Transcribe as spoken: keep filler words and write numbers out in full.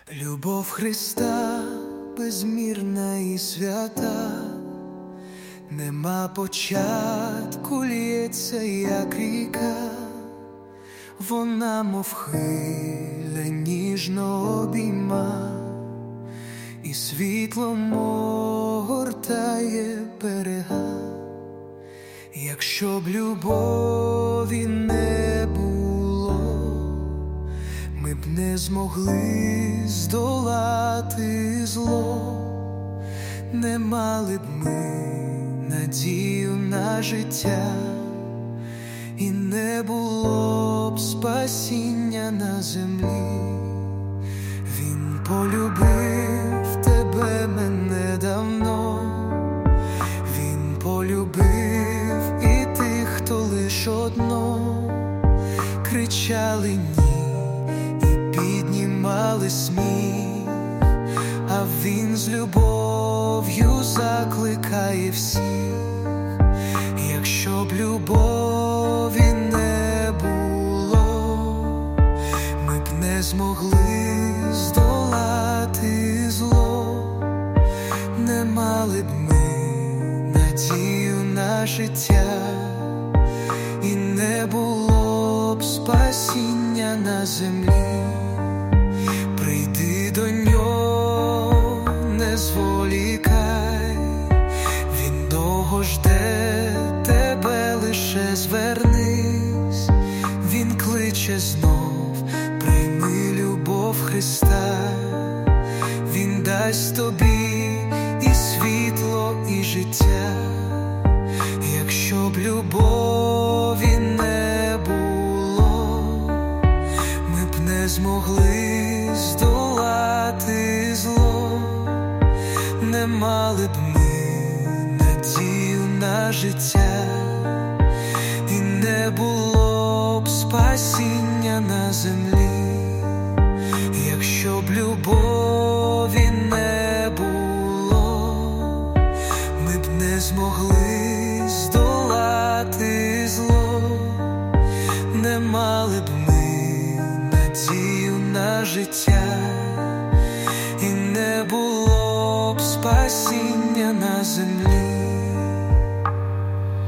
Любов Христа безмірна і свята, нема початку, лється, як ріка, вона, мов хвиля, ніжно обійма, і світлом огортає берега. Якщо б любові не було, ми б не змогли здолати зло, не мали б ми надію на життя, і не було б спасіння на землі. Він полюбив тебе, мене давно, він полюбив і тих, хто лиш одно кричали ні і піднімали сміх, а він з любов'ю закликає всіх. Якщо б любові не було, ми б не змогли здолати зло, не мали б ми надію на життя, і не було б спасіння на землі. Прийди до нього, не зволікай, він довго жде тебе, лише звернись, він кличе знов, прийми любов Христа, він дасть тобі і світло, і життя. Якщо б любові не було, ми б не змогли здолати зло, не мали б ми надію на життя, і не було б спасіння на землі. Якщо б любові не було, ми б не змогли здолати зло, не мали б ми надію на життя, і не було б спасіння на землі.